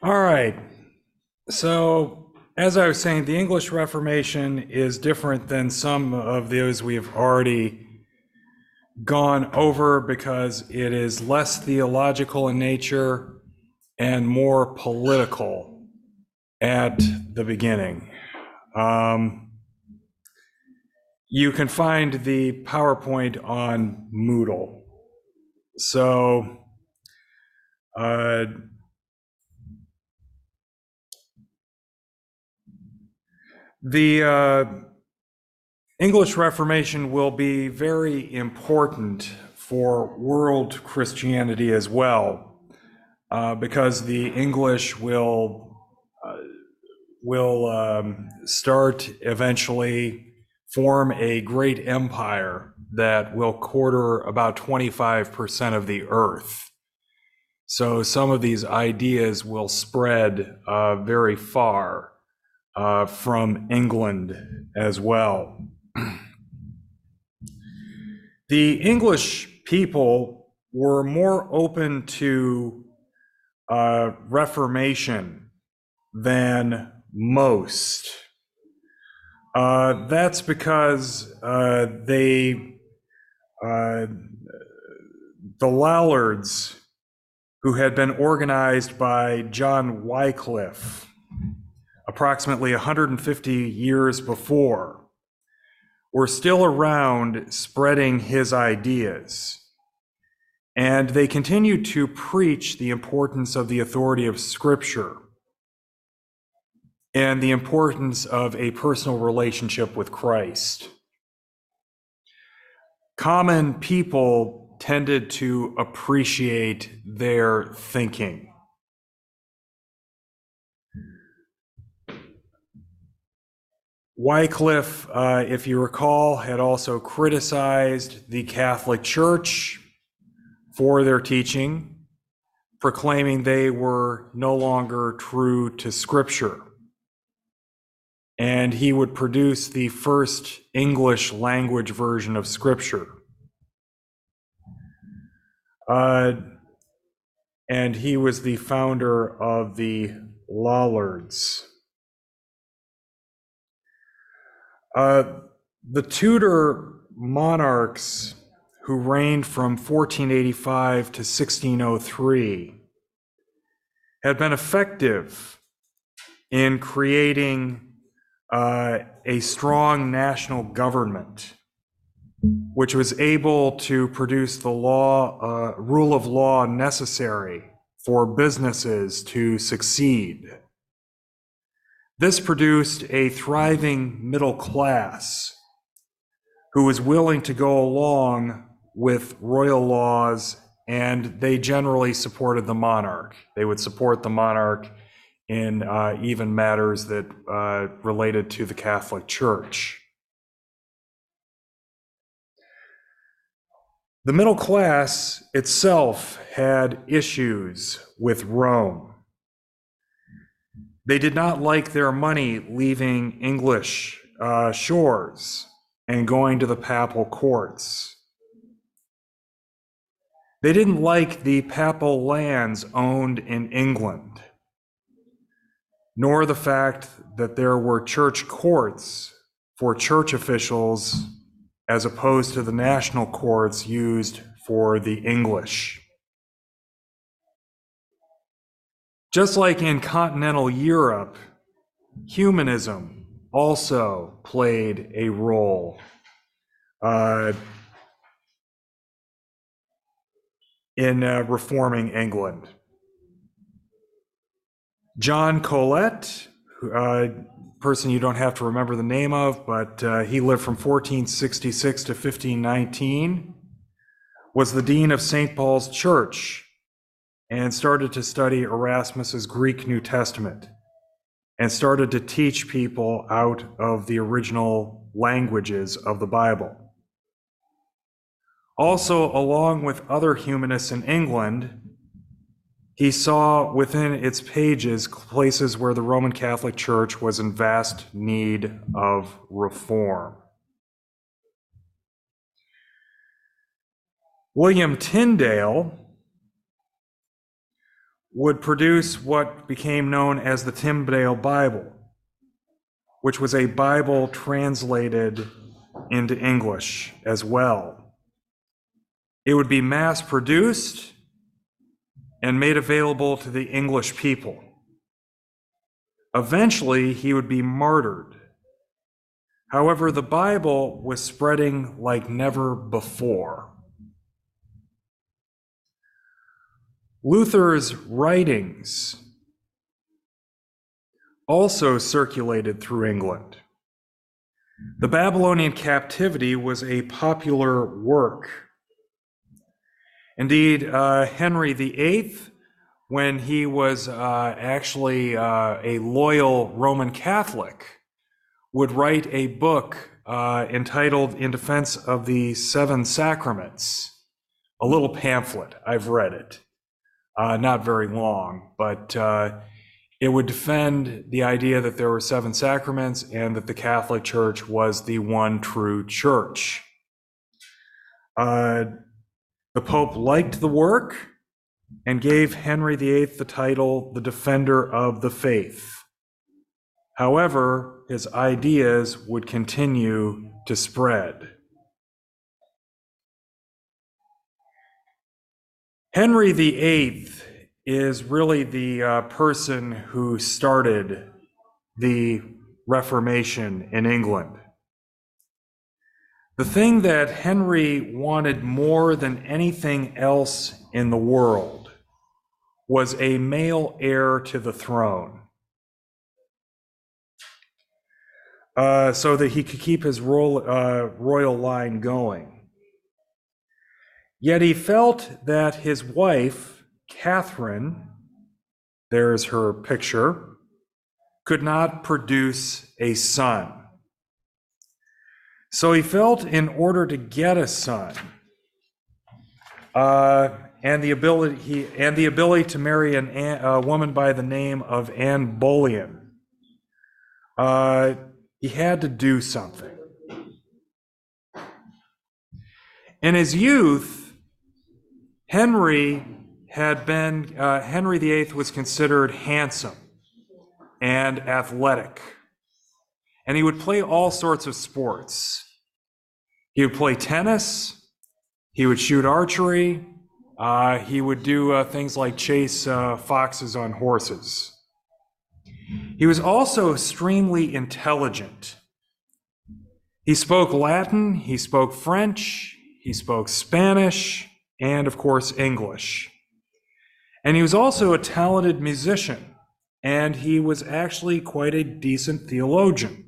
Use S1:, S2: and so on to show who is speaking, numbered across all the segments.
S1: All right. So, as I was saying, the English Reformation is different than some of those we've already gone over because it is less theological in nature and more political at the beginning. You can find the PowerPoint on Moodle. So, uh, the English Reformation will be very important for world Christianity as well, because the English will start eventually form a great empire that will quarter about 25% of the earth. So some of these ideas will spread very far from England as well. The English people were more open to Reformation than most. That's because the Lollards, who had been organized by John Wycliffe approximately 150 years before, were still around spreading his ideas. And they continued to preach the importance of the authority of Scripture and the importance of a personal relationship with Christ. Common people tended to appreciate their thinking. Wycliffe, if you recall, had also criticized the Catholic Church for their teaching, proclaiming they were no longer true to Scripture. And he would produce the first English language version of Scripture. And he was the founder of the Lollards. The Tudor monarchs who reigned from 1485 to 1603 had been effective in creating a strong national government, which was able to produce the rule of law necessary for businesses to succeed. This produced a thriving middle class who was willing to go along with royal laws, and they generally supported the monarch. They would support the monarch in even matters that related to the Catholic Church. The middle class itself had issues with Rome. They did not like their money leaving English shores and going to the papal courts. They didn't like the papal lands owned in England, nor the fact that there were church courts for church officials as opposed to the national courts used for the English. Just like in continental Europe, humanism also played a role in reforming England. John Colet, person you don't have to remember the name of, but he lived from 1466 to 1519, was the dean of St. Paul's Church and started to study Erasmus's Greek New Testament and started to teach people out of the original languages of the Bible. Also, along with other humanists in England, he saw within its pages places where the Roman Catholic Church was in vast need of reform. William Tyndale would produce what became known as the Tyndale Bible, which was a Bible translated into English as well. It would be mass-produced and made available to the English people. Eventually, he would be martyred. However, the Bible was spreading like never before. Luther's writings also circulated through England. The Babylonian captivity was a popular work. Indeed, Henry VIII, when he was actually a loyal Roman Catholic, would write a book entitled In Defense of the Seven Sacraments, a little pamphlet. I've read it. Not very long, but it would defend the idea that there were seven sacraments and that the Catholic Church was the one true church. The Pope liked the work and gave Henry VIII the title, the Defender of the Faith. However, his ideas would continue to spread. Henry VIII is really the person who started the Reformation in England. The thing that Henry wanted more than anything else in the world was a male heir to the throne, so that he could keep his royal line going. Yet he felt that his wife, Catherine, there's her picture, could not produce a son. So he felt in order to get a son, and the ability to marry a woman by the name of Anne Boleyn, he had to do something. In his youth, Henry VIII was considered handsome and athletic, and he would play all sorts of sports. He would play tennis, he would shoot archery, he would do things like chase foxes on horses. He was also extremely intelligent. He spoke Latin, he spoke French, he spoke Spanish, and of course English. And he was also a talented musician, and he was actually quite a decent theologian.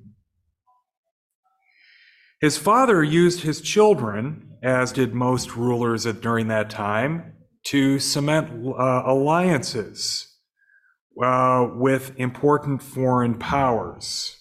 S1: His father used his children, as did most rulers during that time, to cement alliances with important foreign powers.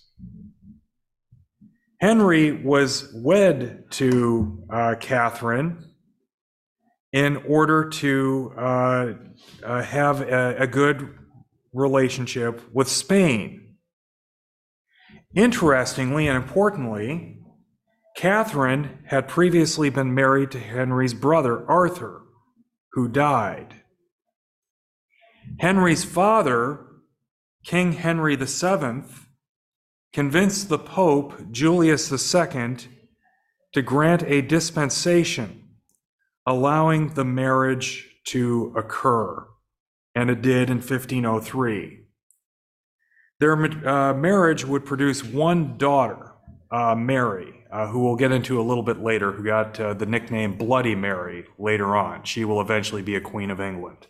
S1: Henry was wed to Catherine in order to have a good relationship with Spain. Interestingly and importantly, Catherine had previously been married to Henry's brother, Arthur, who died. Henry's father, King Henry VII, convinced the Pope, Julius II, to grant a dispensation, allowing the marriage to occur, and it did in 1503. Their marriage would produce one daughter, Mary, who we'll get into a little bit later, who got the nickname Bloody Mary later on. She will eventually be a Queen of England.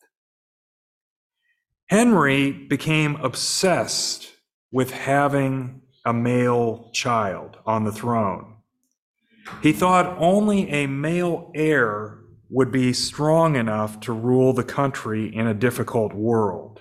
S1: Henry became obsessed with having a male child on the throne. He thought only a male heir would be strong enough to rule the country in a difficult world.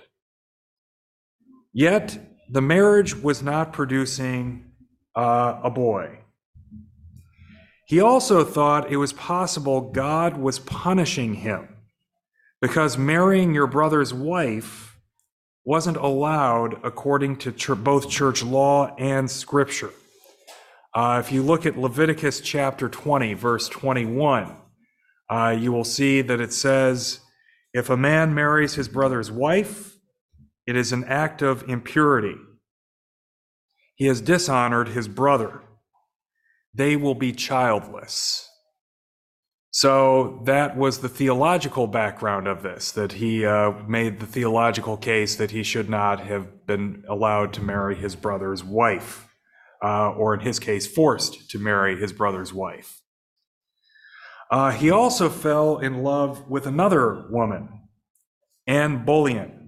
S1: Yet, the marriage was not producing a boy. He also thought it was possible God was punishing him because marrying your brother's wife wasn't allowed according to both church law and scripture. If you look at Leviticus chapter 20, verse 21, you will see that it says, If a man marries his brother's wife, it is an act of impurity. He has dishonored his brother. They will be childless. So that was the theological background of this, that he made the theological case that he should not have been allowed to marry his brother's wife, or in his case, forced to marry his brother's wife. He also fell in love with another woman, Anne Boleyn.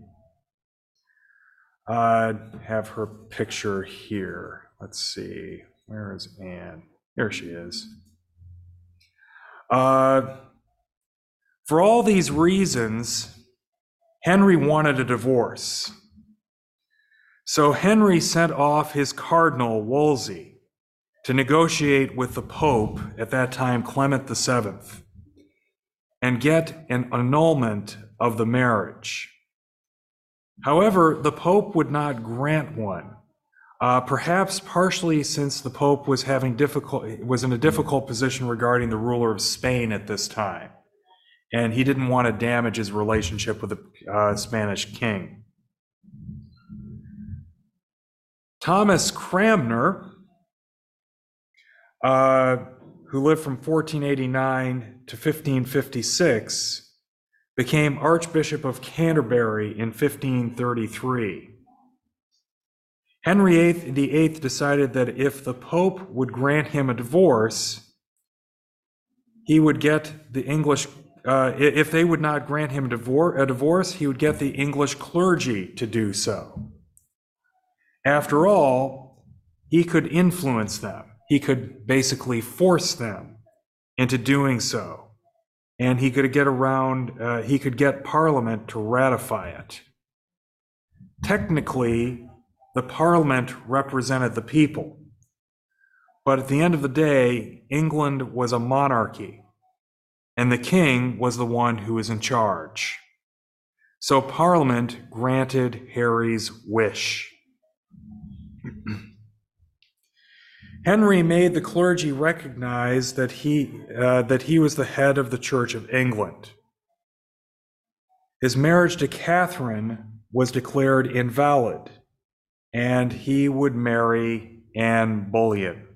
S1: I have her picture here. Let's see. Where is Anne? There she is. For all these reasons, Henry wanted a divorce. So Henry sent off his cardinal, Wolsey, to negotiate with the Pope, at that time Clement VII, and get an annulment of the marriage. However, the Pope would not grant one, perhaps partially since the Pope was in a difficult position regarding the ruler of Spain at this time, and he didn't want to damage his relationship with the Spanish king. Thomas Cranmer, who lived from 1489 to 1556, became Archbishop of Canterbury in 1533. Henry VIII decided that if the Pope would grant him a divorce, he would get the English, if they would not grant him a divorce, he would get the English clergy to do so. After all, he could influence them. He could basically force them into doing so. And he could get Parliament to ratify it. Technically, the Parliament represented the people. But at the end of the day, England was a monarchy, and the king was the one who was in charge. So Parliament granted Harry's wish. Henry made the clergy recognize that he was the head of the Church of England. His marriage to Catherine was declared invalid, and he would marry Anne Boleyn.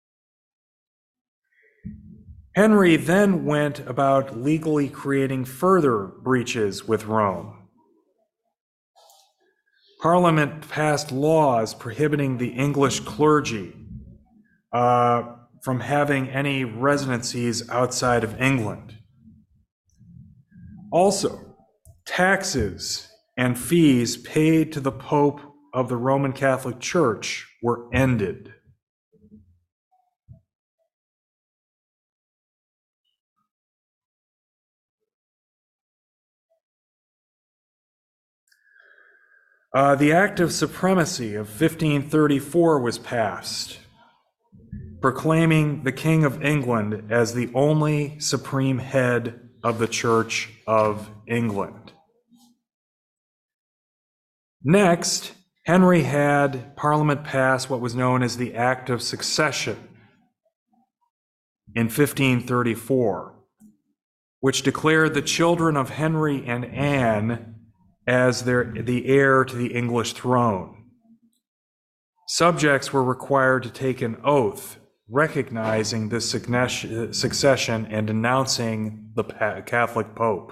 S1: Henry then went about legally creating further breaches with Rome. Parliament passed laws prohibiting the English clergy from having any residencies outside of England. Also, taxes and fees paid to the Pope of the Roman Catholic Church were ended. The Act of Supremacy of 1534 was passed, proclaiming the King of England as the only supreme head of the Church of England. Next, Henry had Parliament pass what was known as the Act of Succession in 1534, which declared the children of Henry and Anne as the heir to the English throne. Subjects were required to take an oath recognizing this succession and denouncing the Catholic Pope.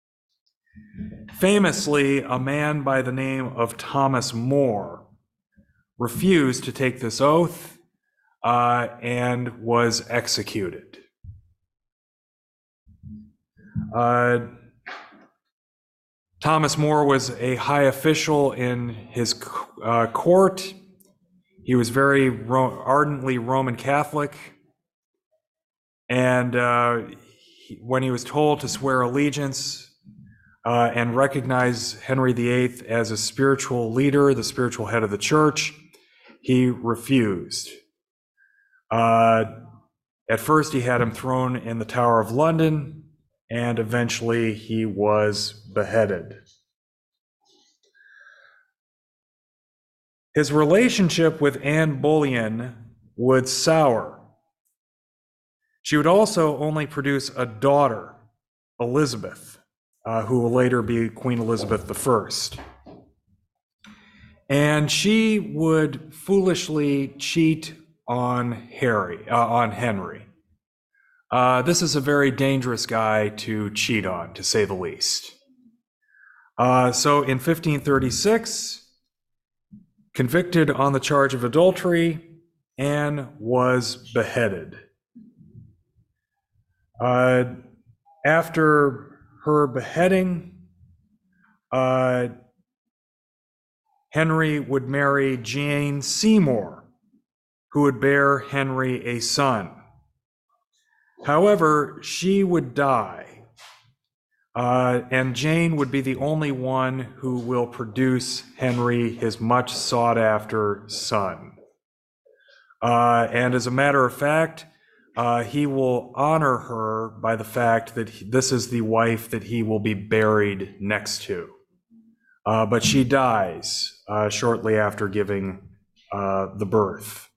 S1: Famously, a man by the name of Thomas More refused to take this oath and was executed. Thomas More was a high official in his court. He was very ardently Roman Catholic, and when he was told to swear allegiance and recognize Henry VIII as a spiritual leader, the spiritual head of the church, he refused. At first, he had him thrown in the Tower of London, and eventually he was beheaded. His relationship with Anne Boleyn would sour. She would also only produce a daughter, Elizabeth, who will later be Queen Elizabeth I. And she would foolishly cheat on Henry. This is a very dangerous guy to cheat on, to say the least. So in 1536, convicted on the charge of adultery, Anne was beheaded. After her beheading, Henry would marry Jane Seymour, who would bear Henry a son. However, she would die, and Jane would be the only one who will produce Henry his much sought-after son. And as a matter of fact, he will honor her by the fact that this is the wife that he will be buried next to. But she dies shortly after giving the birth.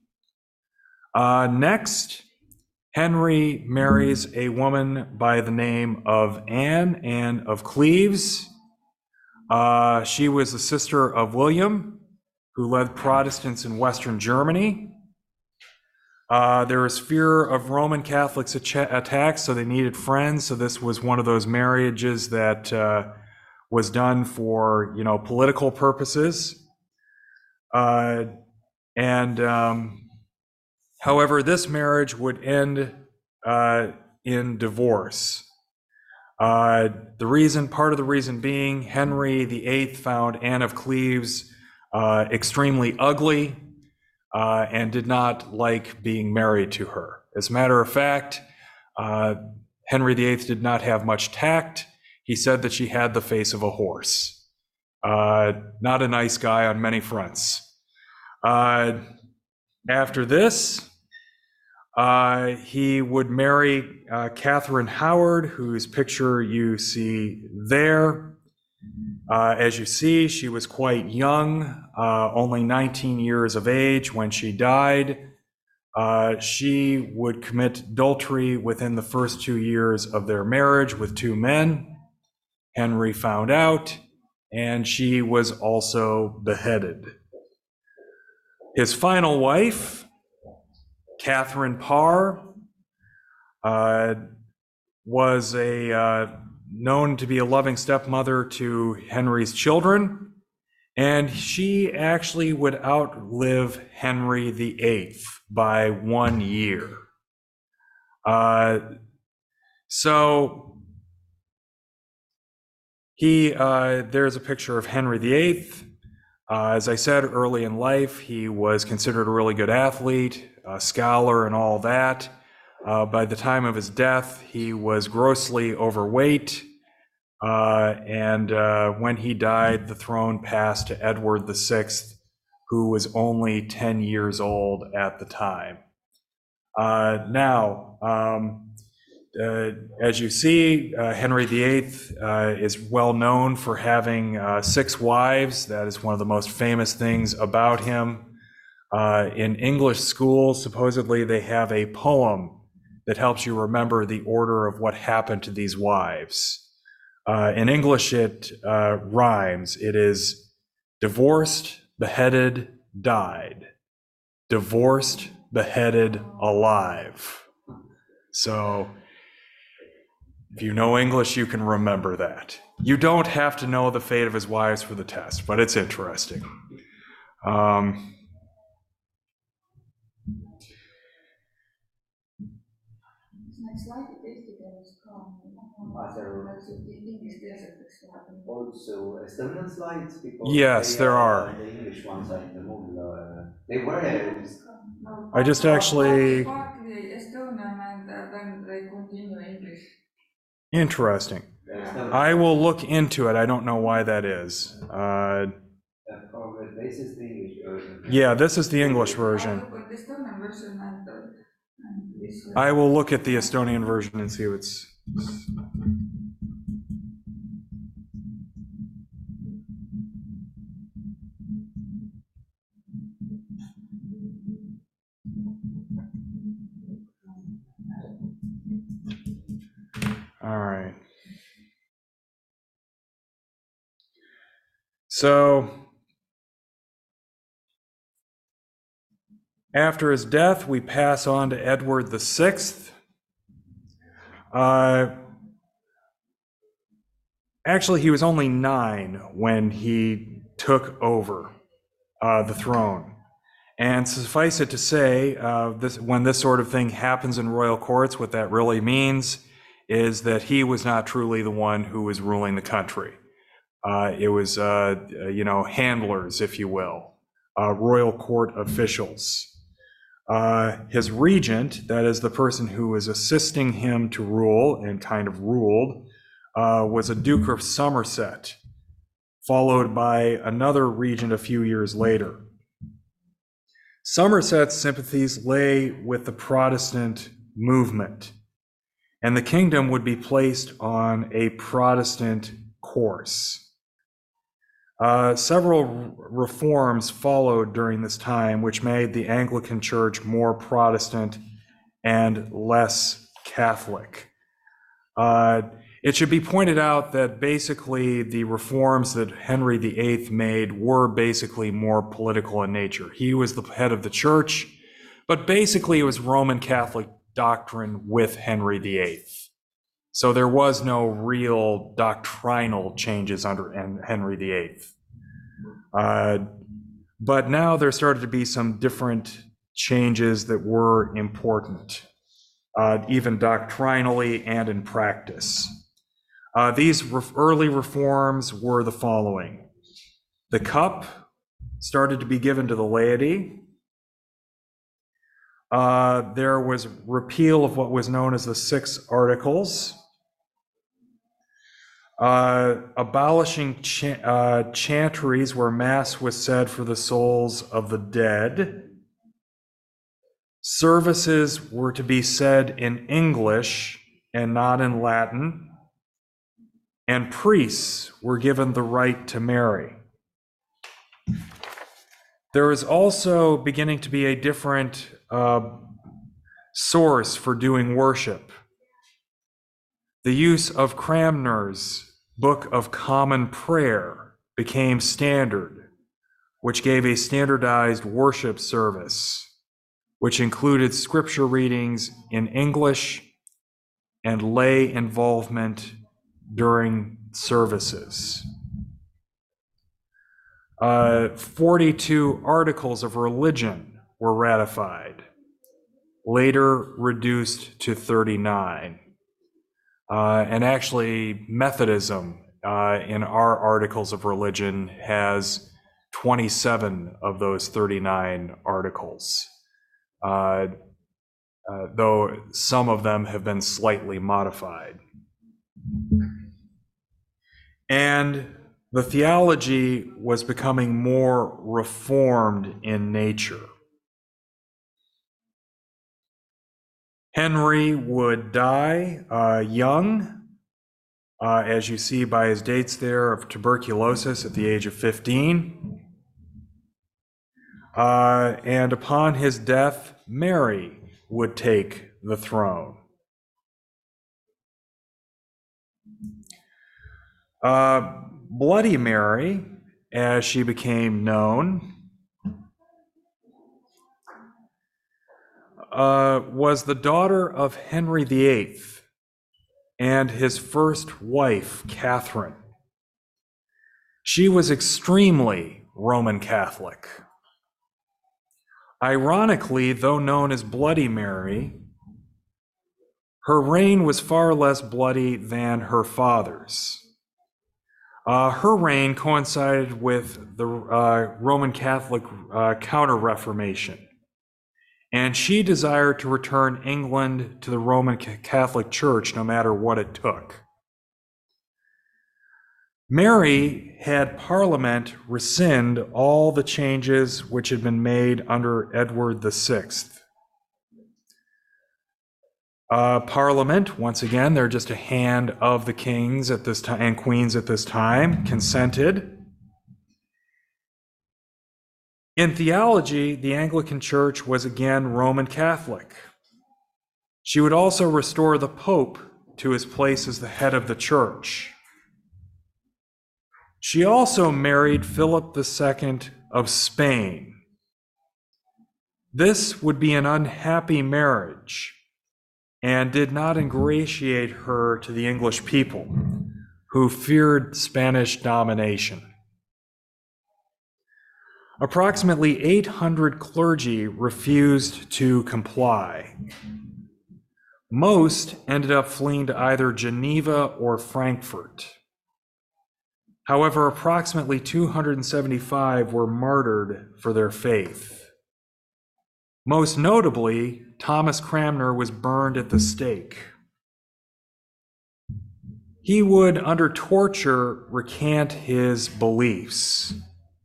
S1: Next, Henry marries a woman by the name of Anne of Cleves. She was the sister of William, who led Protestants in Western Germany. There was fear of Roman Catholics attacks, so they needed friends. So this was one of those marriages that was done for, political purposes. However, this marriage would end in divorce. Part of the reason being, Henry VIII found Anne of Cleves extremely ugly and did not like being married to her. As a matter of fact, Henry VIII did not have much tact. He said that she had the face of a horse. Not a nice guy on many fronts. After this, he would marry Catherine Howard, whose picture you see there. As you see, she was quite young, only 19 years of age when she died. She would commit adultery within the first 2 years of their marriage with 2 men. Henry found out, and she was also beheaded. His final wife, Catherine Parr, was known to be a loving stepmother to Henry's children, and she actually would outlive Henry VIII by 1 year. There's a picture of Henry VIII. As I said, early in life, he was considered a really good athlete, a scholar, and all that. By the time of his death, he was grossly overweight, and when he died, the throne passed to Edward VI, who was only 10 years old at the time. As you see, Henry VIII is well known for having 6 wives. That is one of the most famous things about him. In English schools, supposedly they have a poem that helps you remember the order of what happened to these wives. In English, it rhymes. It is divorced, beheaded, died. Divorced, beheaded, alive. So if you know English, you can remember that. You don't have to know the fate of his wives for the test, but it's interesting.
S2: Also Estonian slides, because
S1: Yes, there are.
S2: The English ones said they were just
S1: I just actually...
S3: Partly Estonian, and then they continue English.
S1: Interesting. I will look into it. I don't know why that is.
S2: This is the English version.
S1: Yeah, this is the English version.
S3: I look at the Estonian version and this.
S1: I will look at the Estonian version and see what's... All right. So, after his death, we pass on to Edward VI. Actually, he was only 9 when he took over the throne. And suffice it to say, when this sort of thing happens in royal courts, what that really means is that he was not truly the one who was ruling the country. It was, handlers, if you will, royal court officials. His regent, that is the person who was assisting him to rule and kind of ruled, was a Duke of Somerset, followed by another regent a few years later. Somerset's sympathies lay with the Protestant movement, and the kingdom would be placed on a Protestant course. Several reforms followed during this time, which made the Anglican Church more Protestant and less Catholic. It should be pointed out that basically the reforms that Henry VIII made were basically more political in nature. He was the head of the church, but basically it was Roman Catholic doctrine with Henry VIII. So there was no real doctrinal changes under Henry VIII. But now there started to be some different changes that were important, even doctrinally and in practice. These early reforms were the following. The cup started to be given to the laity. There was repeal of what was known as the 6 Articles. Abolishing chantries where Mass was said for the souls of the dead. Services were to be said in English and not in Latin. And priests were given the right to marry. There is also beginning to be a different source for doing worship. The use of Cranmer's Book of Common Prayer became standard, which gave a standardized worship service, which included scripture readings in English and lay involvement during services. 42 articles of religion were ratified, later reduced to 39. And actually, Methodism in our articles of religion has 27 of those 39 articles, though some of them have been slightly modified. And the theology was becoming more reformed in nature. Henry would die young, as you see by his dates there, of tuberculosis at the age of 15. And upon his death, Mary would take the throne. Bloody Mary, as she became known, was the daughter of Henry VIII and his first wife, Catherine. She was extremely Roman Catholic. Ironically, though known as Bloody Mary, her reign was far less bloody than her father's. Her reign coincided with the Roman Catholic Counter-Reformation, and she desired to return England to the Roman Catholic Church no matter what it took. Mary had Parliament rescind all the changes which had been made under Edward VI. Parliament, once again, they're just a hand of the kings at this time and queens at this time, consented. In theology, the Anglican Church was again Roman Catholic. She would also restore the Pope to his place as the head of the church. She also married Philip II of Spain. This would be an unhappy marriage and did not ingratiate her to the English people, who feared Spanish domination. Approximately 800 clergy refused to comply. Most ended up fleeing to either Geneva or Frankfurt. However, approximately 275 were martyred for their faith. Most notably, Thomas Cranmer was burned at the stake. He would, under torture, recant his beliefs.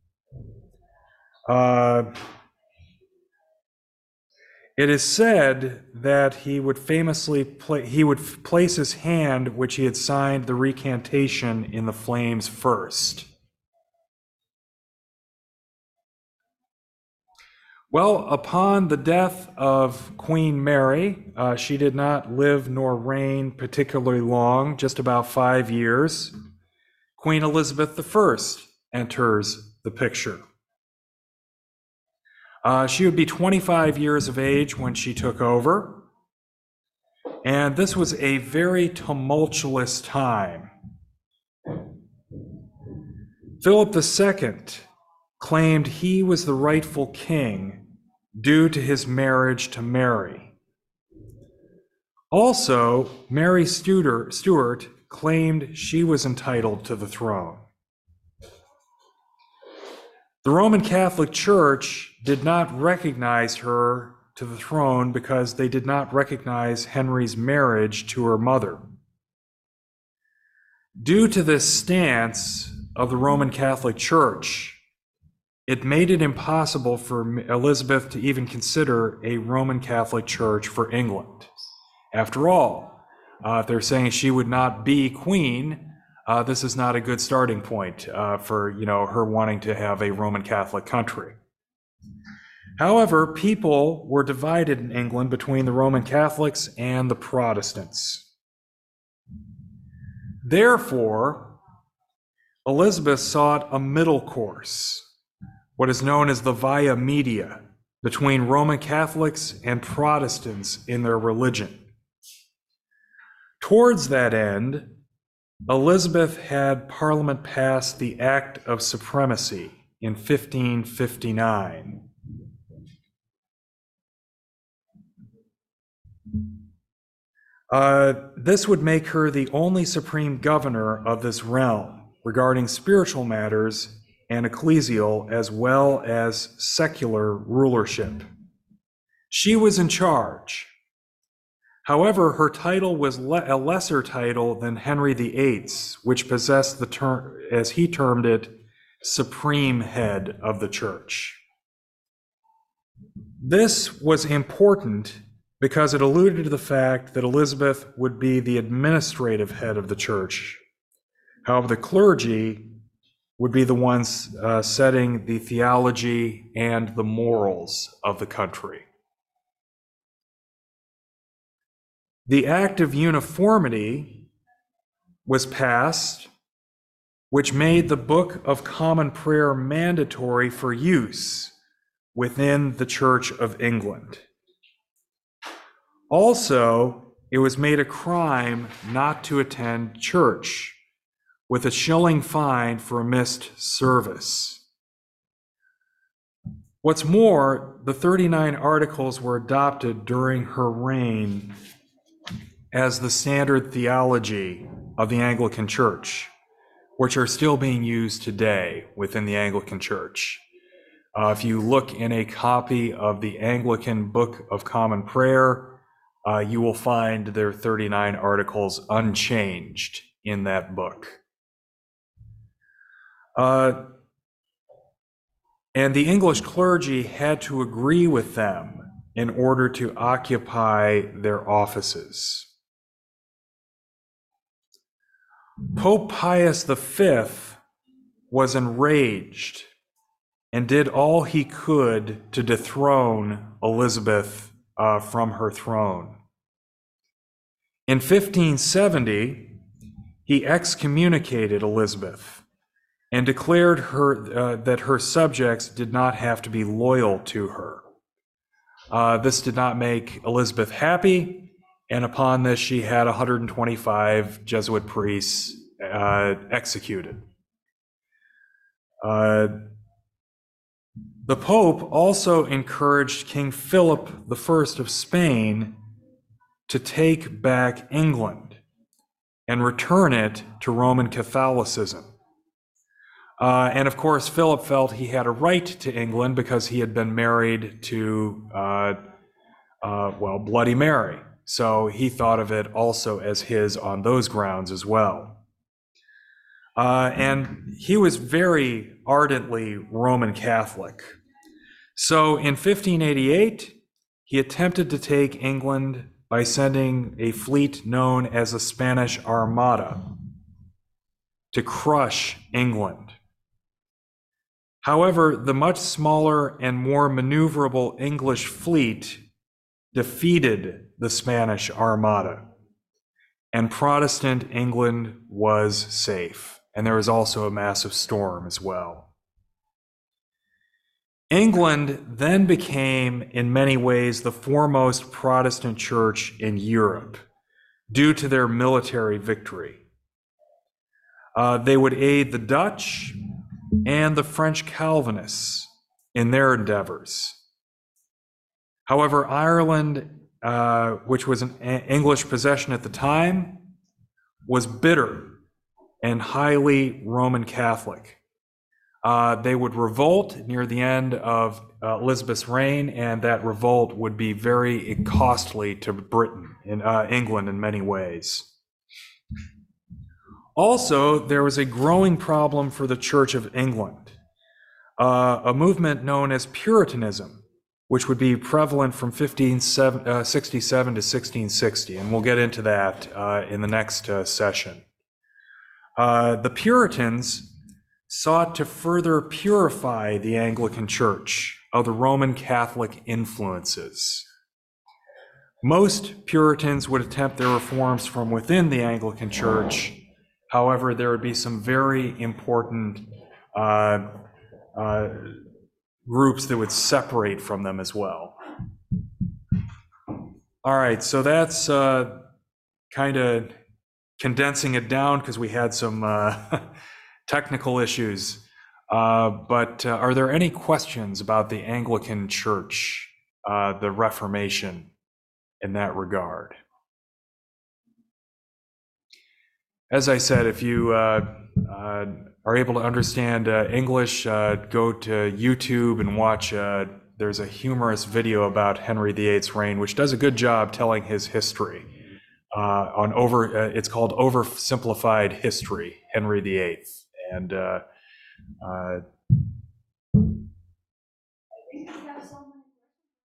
S1: It is said that he would place his hand, which he had signed the recantation, in the flames first. Well, upon the death of Queen Mary, she did not live nor reign particularly long, just about 5 years. Queen Elizabeth I enters the picture. She would be 25 years of age when she took over, and this was a very tumultuous time. Philip II claimed he was the rightful king due to his marriage to Mary. Also, Mary Stuart claimed she was entitled to the throne. The Roman Catholic Church did not recognize her to the throne because they did not recognize Henry's marriage to her mother. Due to this stance of the Roman Catholic Church, it made it impossible for Elizabeth to even consider a Roman Catholic Church for England. After all, if they're saying she would not be queen, this is not a good starting point for her wanting to have a Roman Catholic country. However, people were divided in England between the Roman Catholics and the Protestants. Therefore, Elizabeth sought a middle course, what is known as the via media, between Roman Catholics and Protestants in their religion. Towards that end, Elizabeth had Parliament pass the Act of Supremacy in 1559. This would make her the only supreme governor of this realm regarding spiritual matters and ecclesial as well as secular rulership. She was in charge. However, her title was a lesser title than Henry VIII's, which possessed the term, as he termed it, supreme head of the church. This was important because it alluded to the fact that Elizabeth would be the administrative head of the church. However, the clergy would be the ones setting the theology and the morals of the country. The Act of Uniformity was passed, which made the Book of Common Prayer mandatory for use within the Church of England. Also, it was made a crime not to attend church, with a shilling fine for a missed service. What's more, the 39 Articles were adopted during her reign as the standard theology of the Anglican Church, which are still being used today within the Anglican Church. If you look in a copy of the Anglican Book of Common Prayer, you will find their 39 Articles unchanged in that book. And the English clergy had to agree with them in order to occupy their offices. Pope Pius V was enraged and did all he could to dethrone Elizabeth from her throne. In 1570, he excommunicated Elizabeth and declared that her subjects did not have to be loyal to her. This did not make Elizabeth happy, and upon this, she had 125 Jesuit priests executed. The Pope also encouraged King Philip I of Spain to take back England and return it to Roman Catholicism. And of course, Philip felt he had a right to England because he had been married to, Bloody Mary. So he thought of it also as his on those grounds as well. And he was very ardently Roman Catholic. So in 1588, he attempted to take England by sending a fleet known as the Spanish Armada to crush England. However, the much smaller and more maneuverable English fleet defeated the Spanish Armada, and Protestant England was safe. And there was also a massive storm as well. England then became, in many ways, the foremost Protestant church in Europe due to their military victory. They would aid the Dutch and the French Calvinists in their endeavors. However, Ireland, which was an English possession at the time, was bitter and highly Roman Catholic. They would revolt near the end of Elizabeth's reign, and that revolt would be very costly to Britain, in England in many ways. Also, there was a growing problem for the Church of England, a movement known as Puritanism, which would be prevalent from 1567 to 1660, and we'll get into that in the next session. The Puritans sought to further purify the Anglican Church of the Roman Catholic influences. Most Puritans would attempt their reforms from within the Anglican Church. However, there would be some very important groups that would separate from them as well. All right, so that's kind of condensing it down because we had some technical issues. But are there any questions about the Anglican Church, the Reformation, in that regard? As I said, if you are able to understand English, go to YouTube and watch, there's a humorous video about Henry VIII's reign, which does a good job telling his history. It's called Oversimplified History, Henry VIII. And